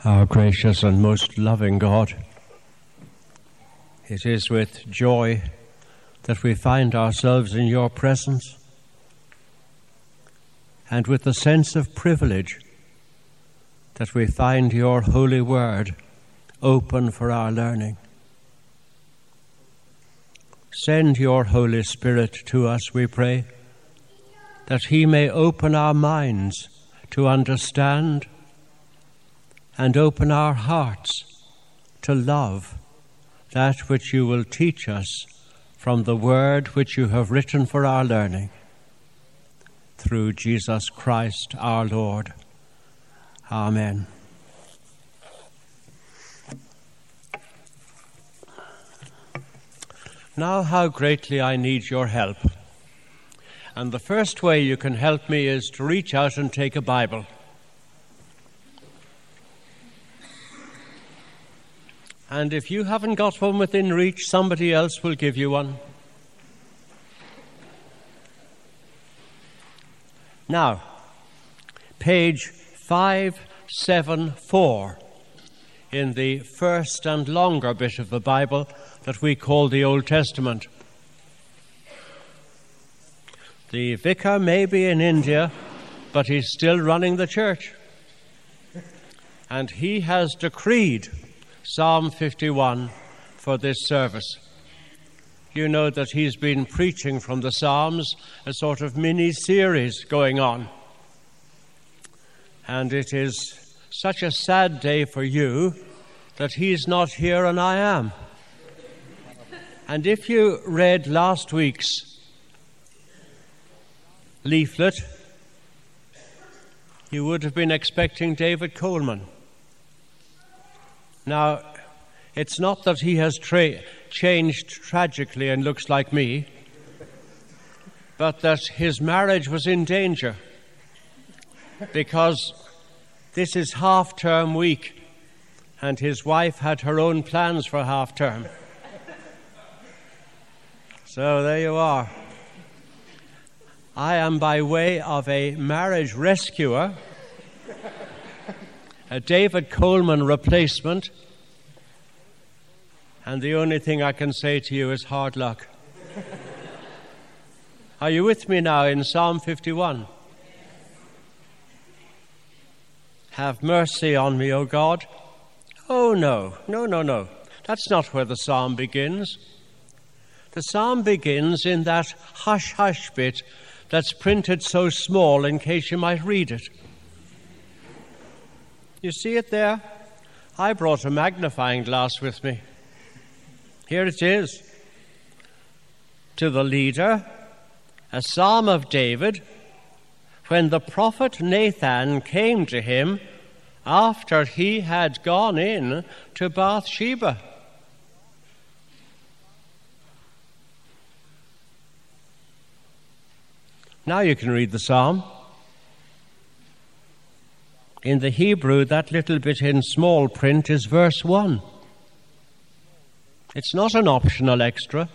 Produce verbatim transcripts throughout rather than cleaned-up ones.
Our gracious and most loving God, it is with joy that we find ourselves in your presence, and with the sense of privilege that we find your holy word open for our learning. Send your Holy Spirit to us, we pray, that he may open our minds to understand and open our hearts to love that which you will teach us from the word which you have written for our learning. Through Jesus Christ our Lord. Amen. Now how greatly I need your help. And the first way you can help me is to reach out and take a Bible. And if you haven't got one within reach, somebody else will give you one. Now, page five seventy-four in the first and longer bit of the Bible that we call the Old Testament. The vicar may be in India, but he's still running the church. And he has decreed Psalm fifty-one for this service. You know that he's been preaching from the Psalms, a sort of mini-series going on. And it is such a sad day for you that he's not here and I am. And if you read last week's leaflet, you would have been expecting David Coleman. Now, it's not that he has tra- changed tragically and looks like me, but that his marriage was in danger, because this is half-term week and his wife had her own plans for half-term. So there you are. I am by way of a marriage rescuer, a David Coleman replacement, and the only thing I can say to you is hard luck. Are you with me now in Psalm fifty-one? Have mercy on me, O God. Oh, no, no, no, no. That's not where the psalm begins. The psalm begins in that hush-hush bit that's printed so small in case you might read it. You see it there? I brought a magnifying glass with me. Here it is. To the leader, a psalm of David, when the prophet Nathan came to him after he had gone in to Bathsheba. Now you can read the psalm. In the Hebrew, that little bit in small print is verse one. It's not an optional extra.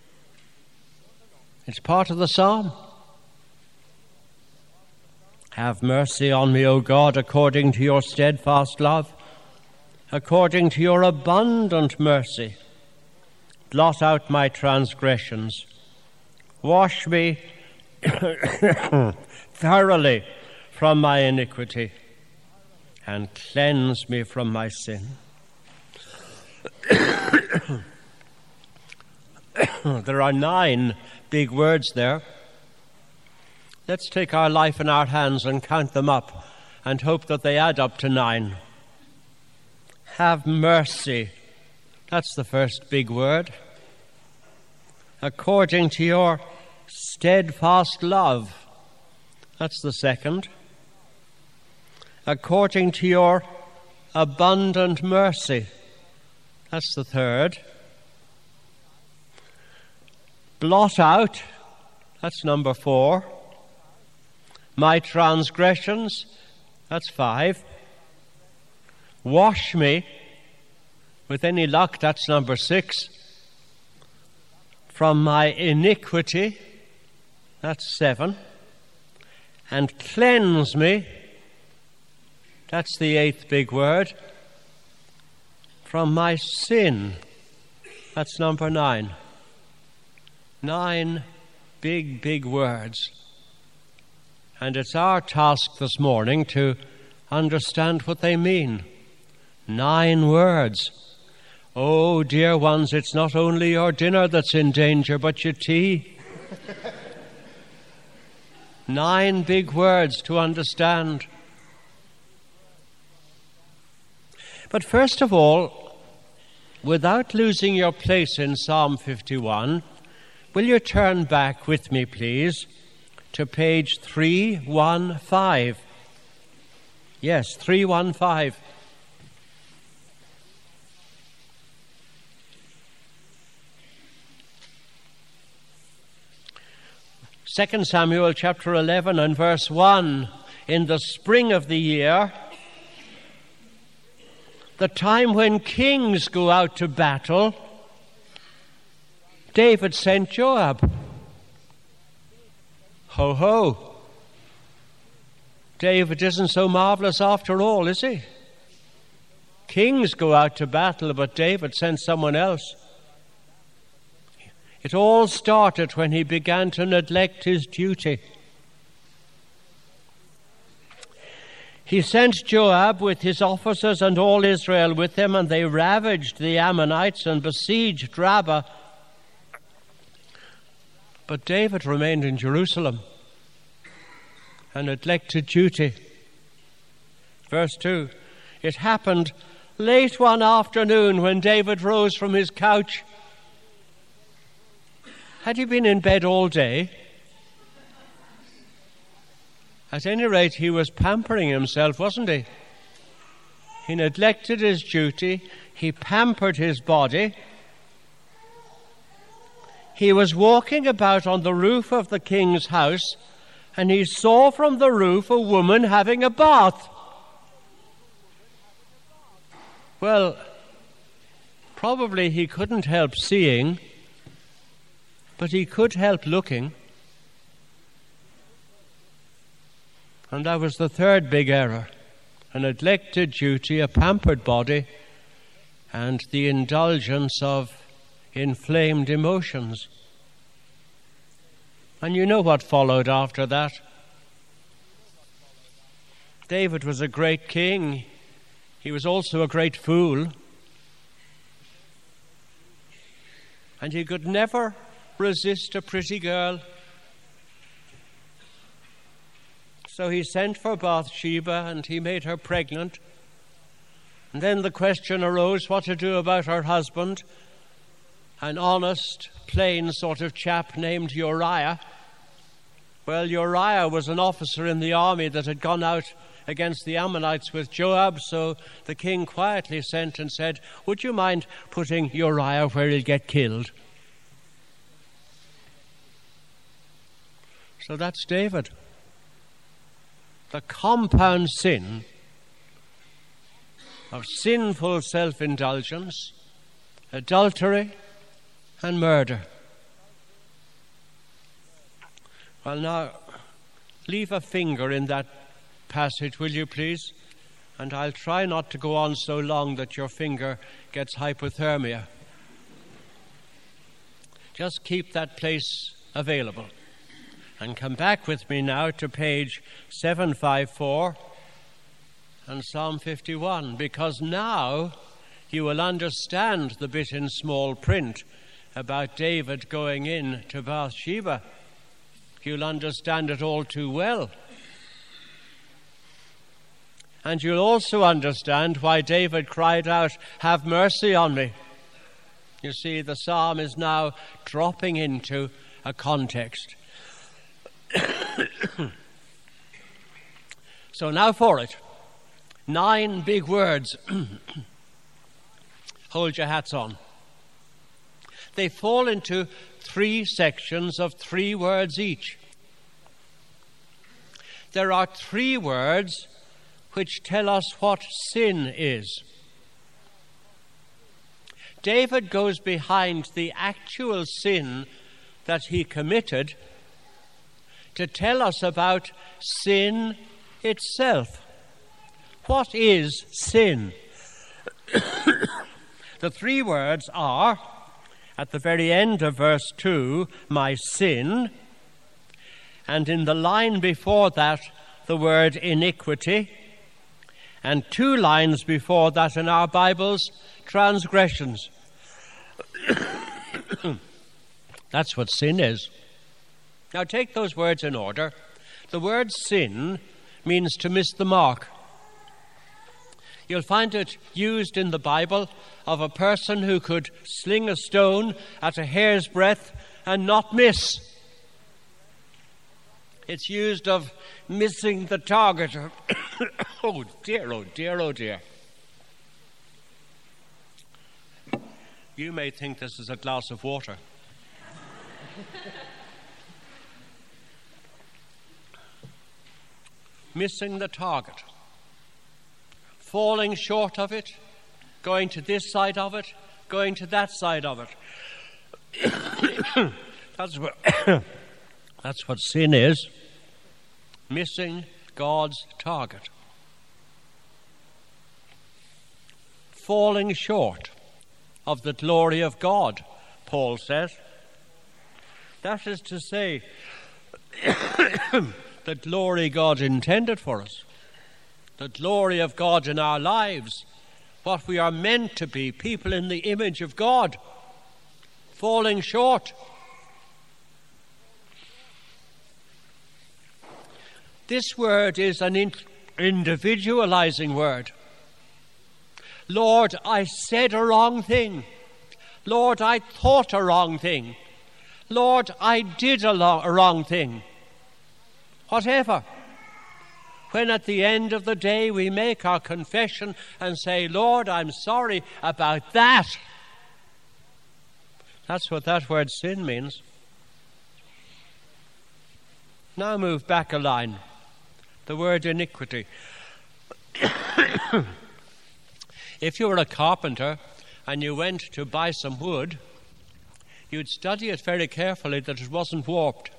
It's part of the psalm. Have mercy on me, O God, according to your steadfast love, according to your abundant mercy. Blot out my transgressions. Wash me thoroughly from my iniquity, and cleanse me from my sin. There are nine big words there. Let's take our life in our hands and count them up and hope that they add up to nine. Have mercy. That's the first big word. According to your steadfast love. That's the second. According to your abundant mercy. That's the third. Blot out. That's number four. My transgressions. That's five. Wash me. With any luck, that's number six. From my iniquity. That's seven. And cleanse me. That's the eighth big word. from my sin. That's number nine. Nine big, big words. And it's our task this morning to understand what they mean. Nine words. Oh, dear ones, it's not only your dinner that's in danger, but your tea. Nine big words to understand. But first of all, without losing your place in Psalm fifty-one, will you turn back with me, please, to page three fifteen? Yes, three fifteen. Second Samuel chapter eleven and verse one. In the spring of the year, the time when kings go out to battle, David sent Joab. Ho, ho. David isn't so marvelous after all, is he? Kings go out to battle, but David sent someone else. It all started when he began to neglect his duty. He sent Joab with his officers and all Israel with him, and they ravaged the Ammonites and besieged Rabbah. But David remained in Jerusalem and neglected duty. Verse two, it happened late one afternoon when David rose from his couch. Had he been in bed all day? At any rate, he was pampering himself, wasn't he? He neglected his duty. He pampered his body. He was walking about on the roof of the king's house, and he saw from the roof a woman having a bath. Well, probably he couldn't help seeing, but he could help looking. And that was the third big error. A neglected duty, a pampered body, and the indulgence of inflamed emotions. And you know what followed after that. David was a great king. He was also a great fool. And he could never resist a pretty girl. So he sent for Bathsheba and he made her pregnant. And then the question arose what to do about her husband, an honest, plain sort of chap named Uriah. Well, Uriah was an officer in the army that had gone out against the Ammonites with Joab, so the king quietly sent and said, would you mind putting Uriah where he'll get killed? So that's David. The compound sin of sinful self-indulgence, adultery, and murder. Well, now, leave a finger in that passage, will you please? And I'll try not to go on so long that your finger gets hypothermia. Just keep that place available. And come back with me now to page seven fifty-four and Psalm fifty-one, because now you will understand the bit in small print about David going in to Bathsheba. You'll understand it all too well. And you'll also understand why David cried out, have mercy on me. You see, the psalm is now dropping into a context. So now for it. Nine big words. Hold your hats on. They fall into three sections of three words each. There are three words which tell us what sin is. David goes behind the actual sin that he committed to tell us about sin itself. What is sin? The three words are, at the very end of verse two, my sin, and in the line before that, the word iniquity, and two lines before that in our Bibles, transgressions. That's what sin is. Now take those words in order. The word sin means to miss the mark. You'll find it used in the Bible of a person who could sling a stone at a hair's breadth and not miss. It's used of missing the target. Oh dear, oh dear, oh dear. You may think this is a glass of water. Missing the target. Falling short of it, going to this side of it, going to that side of it. That's what, that's what sin is. Missing God's target. Falling short of the glory of God, Paul says. That is to say, the glory God intended for us. The glory of God in our lives. What we are meant to be, people in the image of God. Falling short. This word is an in- individualizing word. Lord, I said a wrong thing. Lord, I thought a wrong thing. Lord, I did a, lo- a wrong thing. Whatever. When at the end of the day we make our confession and say, Lord, I'm sorry about that. That's what that word sin means. Now move back a line. The word iniquity. If you were a carpenter and you went to buy some wood, you'd study it very carefully that it wasn't warped,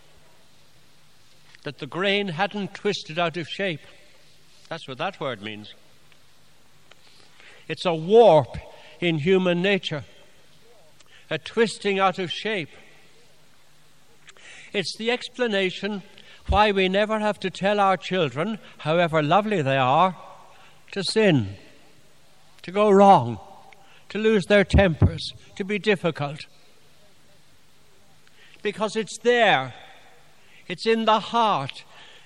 that the grain hadn't twisted out of shape. That's what that word means. It's a warp in human nature, a twisting out of shape. It's the explanation why we never have to tell our children, however lovely they are, to sin, to go wrong, to lose their tempers, to be difficult. Because it's there. It's in the heart.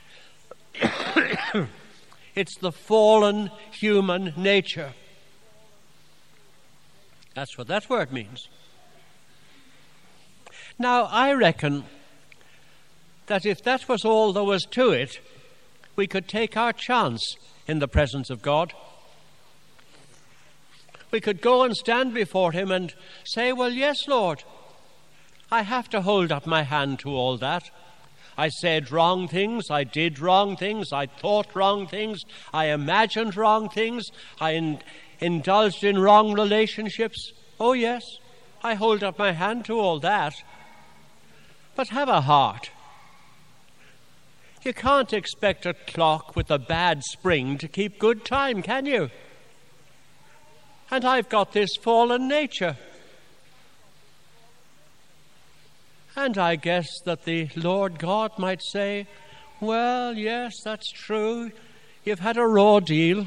It's the fallen human nature. That's what that word means. Now, I reckon that if that was all there was to it, we could take our chance in the presence of God. We could go and stand before him and say, well, yes, Lord, I have to hold up my hand to all that. I said wrong things, I did wrong things, I thought wrong things, I imagined wrong things, I in- indulged in wrong relationships. Oh, yes, I hold up my hand to all that. But have a heart. You can't expect a clock with a bad spring to keep good time, can you? And I've got this fallen nature. And I guess that the Lord God might say, well, yes, that's true. You've had a raw deal.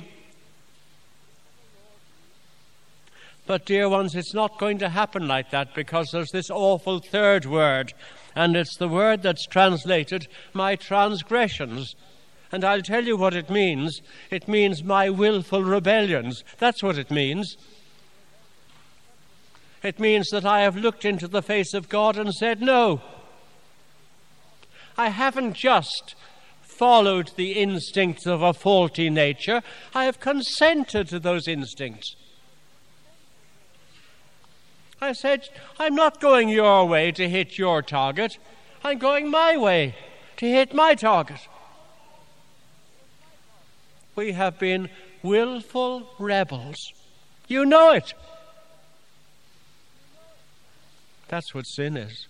But, dear ones, it's not going to happen like that, because there's this awful third word, and it's the word that's translated, my transgressions. And I'll tell you what it means. It means my willful rebellions. That's what it means. It means that I have looked into the face of God and said, no. I haven't just followed the instincts of a faulty nature. I have consented to those instincts. I said, I'm not going your way to hit your target. I'm going my way to hit my target. We have been willful rebels. You know it. That's what sin is.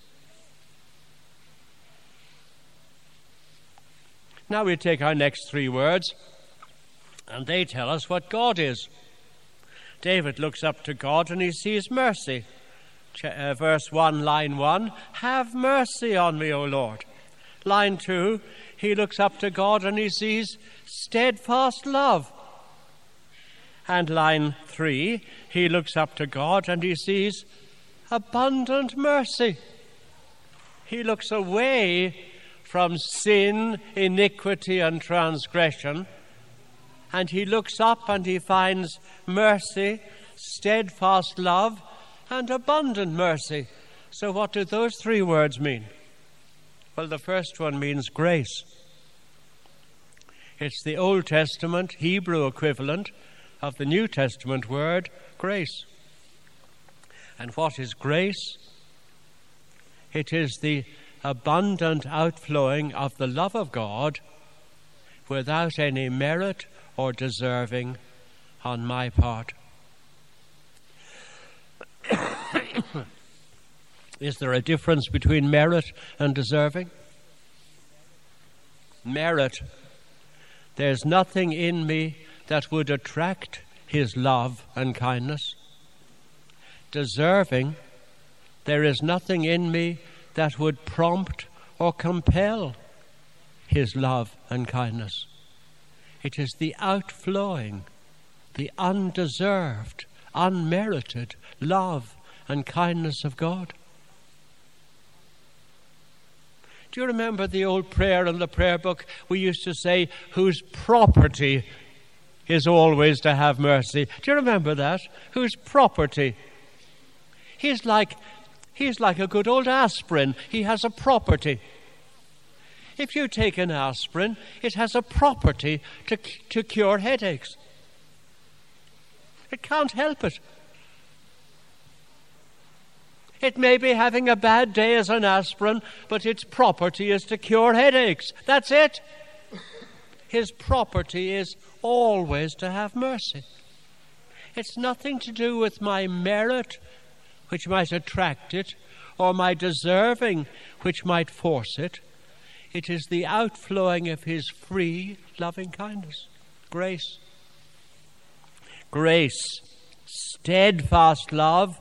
Now we take our next three words, and they tell us what God is. David looks up to God and he sees mercy. Ch- uh, verse one, line one, have mercy on me, O Lord. Line two, he looks up to God and he sees steadfast love. And line three, he looks up to God and he sees abundant mercy. He looks away from sin, iniquity, and transgression, and he looks up and he finds mercy, steadfast love, and abundant mercy. So what do those three words mean? Well, the first one means grace. It's the Old Testament Hebrew equivalent of the New Testament word grace. And what is grace? It is the abundant outflowing of the love of God without any merit or deserving on my part. Is there a difference between merit and deserving? Merit. There's nothing in me that would attract his love and kindness. Deserving. There is nothing in me that would prompt or compel his love and kindness. It is the outflowing, the undeserved, unmerited love and kindness of God. Do you remember the old prayer in the prayer book? We used to say, whose property is always to have mercy. Do you remember that? Whose property? He's like, he's like a good old aspirin. He has a property. If you take an aspirin, it has a property to, to cure headaches. It can't help it. It may be having a bad day as an aspirin, but its property is to cure headaches. That's it. His property is always to have mercy. It's nothing to do with my merit, which might attract it, or my deserving, which might force it. It is the outflowing of his free, loving kindness. Grace. Grace. Steadfast love.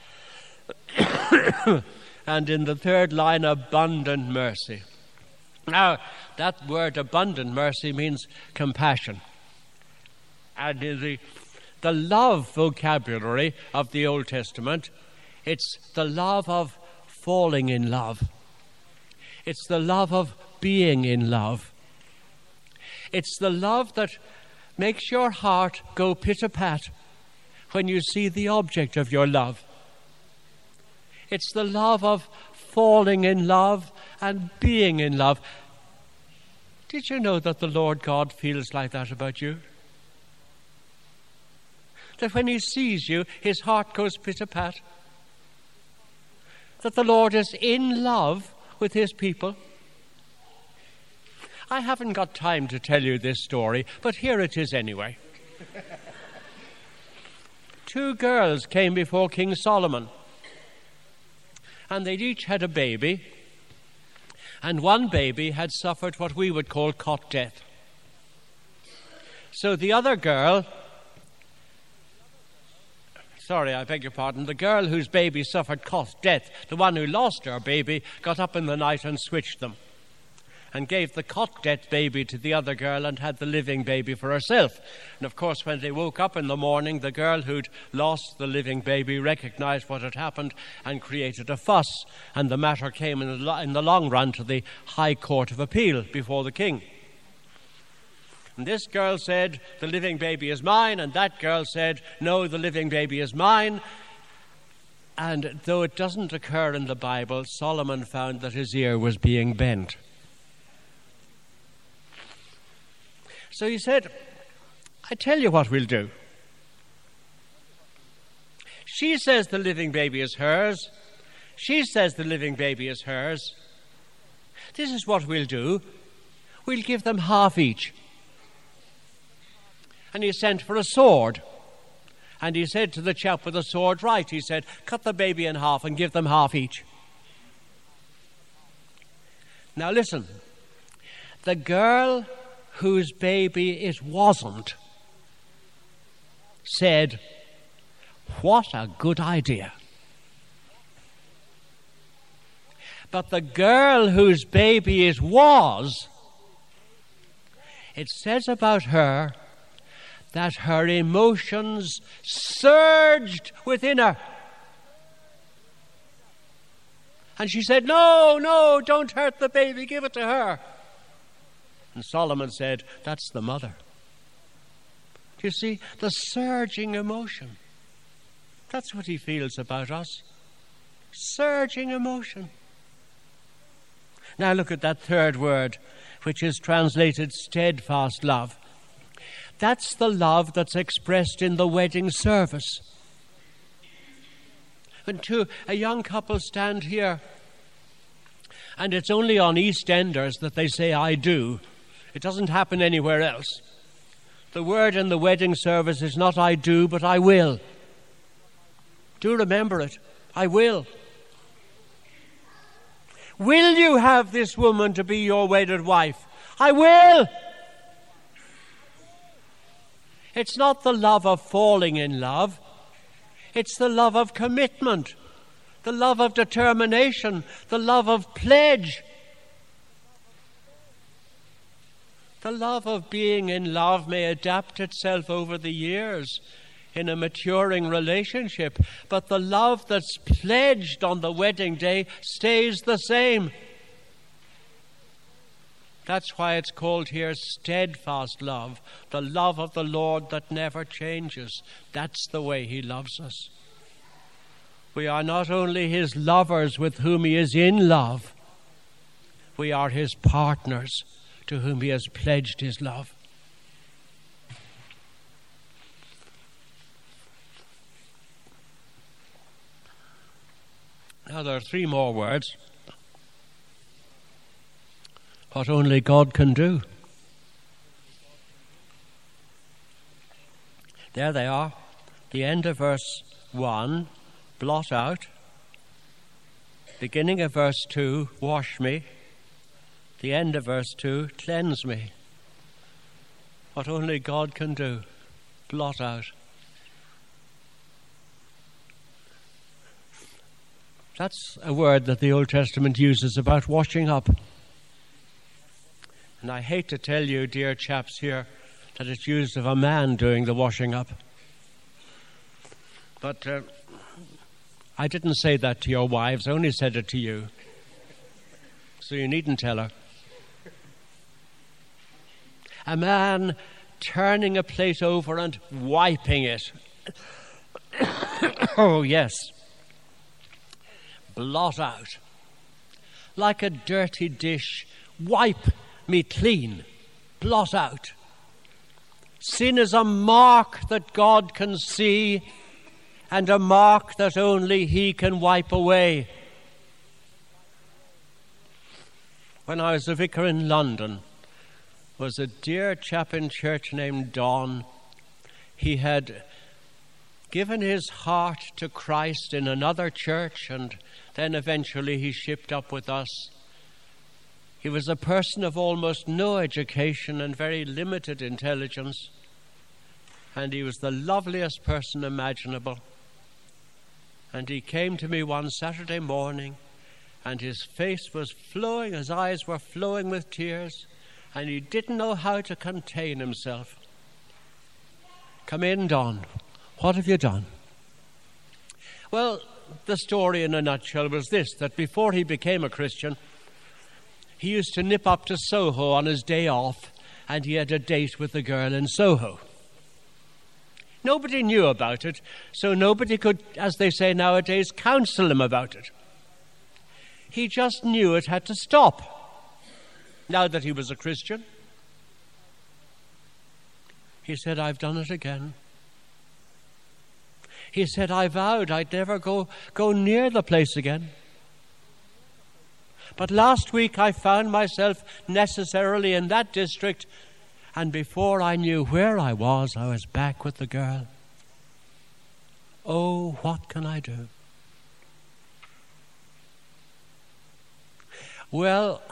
And in the third line, abundant mercy. Now, that word abundant mercy means compassion. And in the, the love vocabulary of the Old Testament, it's the love of falling in love. It's the love of being in love. It's the love that makes your heart go pit-a-pat when you see the object of your love. It's the love of falling in love and being in love. Did you know that the Lord God feels like that about you? That when he sees you, his heart goes pit-a-pat? That the Lord is in love with his people? I haven't got time to tell you this story, but here it is anyway. Two girls came before King Solomon, and they'd each had a baby, and one baby had suffered what we would call cot death. So the other girl, sorry, I beg your pardon, the girl whose baby suffered cot death, the one who lost her baby, got up in the night and switched them, and gave the cot death baby to the other girl and had the living baby for herself. And of course, when they woke up in the morning, the girl who'd lost the living baby recognized what had happened and created a fuss. And the matter came in the, in the long run to the High Court of Appeal before the king. And this girl said, the living baby is mine, and that girl said, no, the living baby is mine. And though it doesn't occur in the Bible, Solomon found that his ear was being bent. So he said, I tell you what we'll do. She says the living baby is hers. She says the living baby is hers. This is what we'll do. We'll give them half each. And he sent for a sword. And he said to the chap with the sword, right, he said, cut the baby in half and give them half each. Now listen, the girl whose baby it wasn't said, What a good idea. But the girl whose baby it was, it says about her that her emotions surged within her. And she said, no, no, don't hurt the baby, give it to her. And Solomon said, that's the mother. Do you see, the surging emotion. That's what he feels about us. Surging emotion. Now look at that third word, which is translated steadfast love. That's the love that's expressed in the wedding service. When two, a young couple stand here, and it's only on EastEnders that they say, I do. It doesn't happen anywhere else. The word in the wedding service is not I do, but I will. Do remember it. I will. Will you have this woman to be your wedded wife? I will. It's not the love of falling in love. It's the love of commitment, the love of determination, the love of pledge. The love of being in love may adapt itself over the years in a maturing relationship, but the love that's pledged on the wedding day stays the same. That's why it's called here steadfast love, the love of the Lord that never changes. That's the way he loves us. We are not only his lovers with whom he is in love, we are his partners to whom he has pledged his love. Now there are three more words. What only God can do. There they are. The end of verse one, blot out. Beginning of verse two, wash me. The end of verse two, cleanse me. What only God can do, blot out. That's a word that the Old Testament uses about washing up. And I hate to tell you, dear chaps here, that it's used of a man doing the washing up. But uh, I didn't say that to your wives, I only said it to you. So you needn't tell her. A man turning a plate over and wiping it. Oh, yes. Blot out. Like a dirty dish, wipe me clean. Blot out. Sin is a mark that God can see and a mark that only he can wipe away. When I was a vicar in London, was a dear chap in church named Don. He had given his heart to Christ in another church, and then eventually he shipped up with us. He was a person of almost no education and very limited intelligence, and he was the loveliest person imaginable. And he came to me one Saturday morning, and his face was flowing, his eyes were flowing with tears, and he didn't know how to contain himself. Come in, Don. What have you done? Well, the story in a nutshell was this, that before he became a Christian, he used to nip up to Soho on his day off, and he had a date with a girl in Soho. Nobody knew about it, so nobody could, as they say nowadays, counsel him about it. He just knew it had to stop, now that he was a Christian. He said, I've done it again. He said, I vowed I'd never go, go near the place again. But last week I found myself necessarily in that district, and before I knew where I was, I was back with the girl. Oh, what can I do? Well,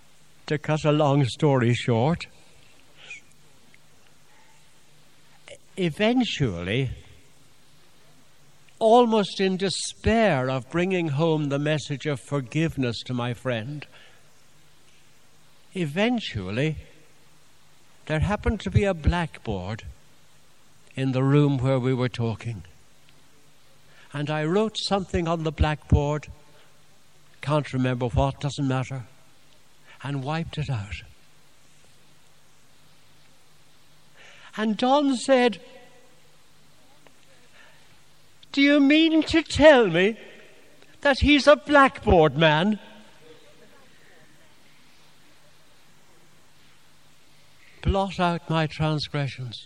to cut a long story short, eventually, almost in despair of bringing home the message of forgiveness to my friend, eventually there happened to be a blackboard in the room where we were talking. And I wrote something on the blackboard, can't remember what, doesn't matter, and wiped it out. And Don said, "Do you mean to tell me that he's a blackboard man?" Blot out my transgressions.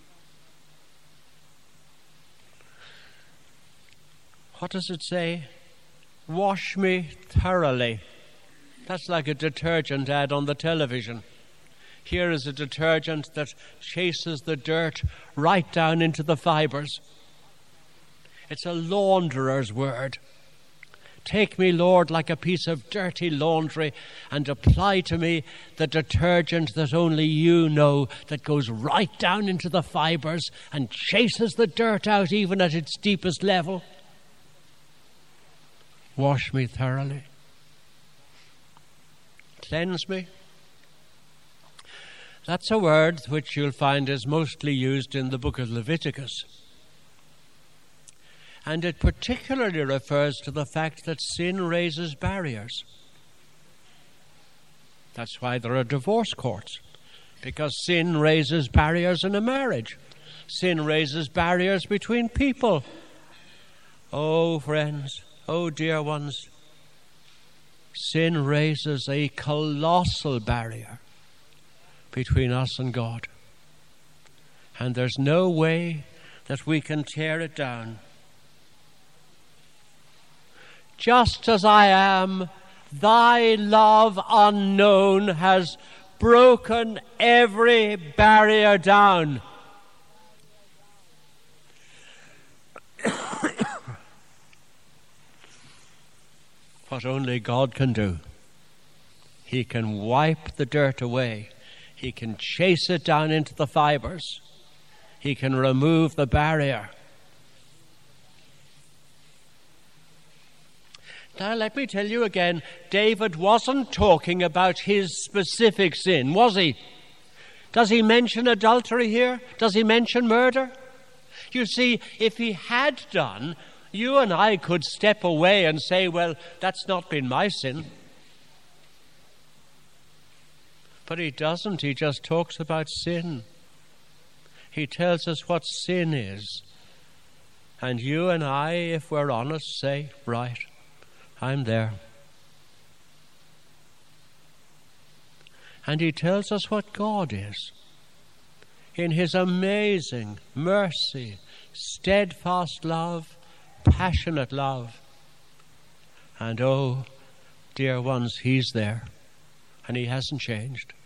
What does it say? Wash me thoroughly. That's like a detergent ad on the television. Here is a detergent that chases the dirt right down into the fibers. It's a launderer's word. Take me, Lord, like a piece of dirty laundry and apply to me the detergent that only you know, that goes right down into the fibers and chases the dirt out even at its deepest level. Wash me thoroughly. Cleanse me. That's a word which you'll find is mostly used in the book of Leviticus. And it particularly refers to the fact that sin raises barriers. That's why there are divorce courts, because sin raises barriers in a marriage. Sin raises barriers between people. Oh, friends, oh, dear ones, sin raises a colossal barrier between us and God. And there's no way that we can tear it down. Just as I am, thy love unknown has broken every barrier down. What only God can do. He can wipe the dirt away. He can chase it down into the fibers. He can remove the barrier. Now, let me tell you again, David wasn't talking about his specific sin, was he? Does he mention adultery here? Does he mention murder? You see, if he had done, you and I could step away and say, well, that's not been my sin. But he doesn't. He just talks about sin. He tells us what sin is. And you and I, if we're honest, say, right, I'm there. And he tells us what God is. In his amazing mercy, steadfast love, passionate love. And oh, dear ones, he's there. And he hasn't changed.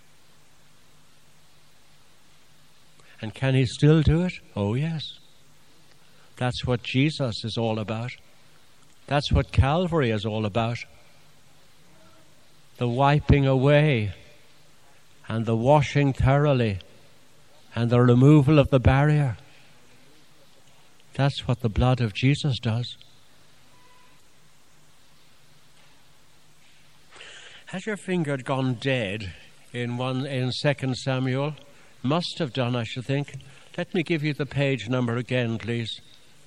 And can he still do it? Oh, yes. That's what Jesus is all about. That's what Calvary is all about. The wiping away and the washing thoroughly and the removal of the barrier. That's what the blood of Jesus does. Has your finger gone dead in one in Second Samuel? Must have done, I should think. Let me give you the page number again, please.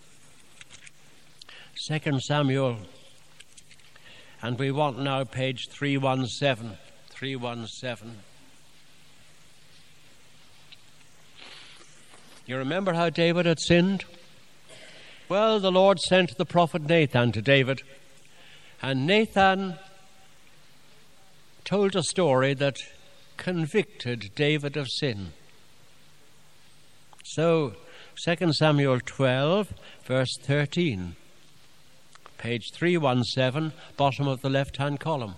Second Samuel, and we want now page three one seven. three one seven. You remember how David had sinned? Well, the Lord sent the prophet Nathan to David, and Nathan told a story that convicted David of sin. So, Second Samuel twelve, verse thirteen. Page three one seven, bottom of the left-hand column.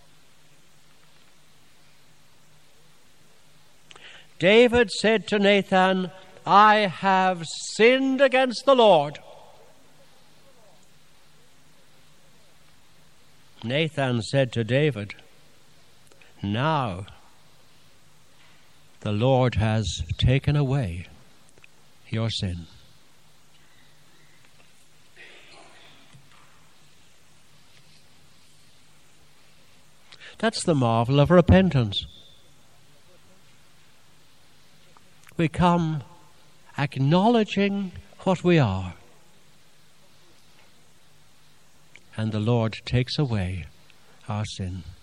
David said to Nathan, I have sinned against the Lord. Nathan said to David, now the Lord has taken away your sin. That's the marvel of repentance. We come acknowledging what we are, and the Lord takes away our sin.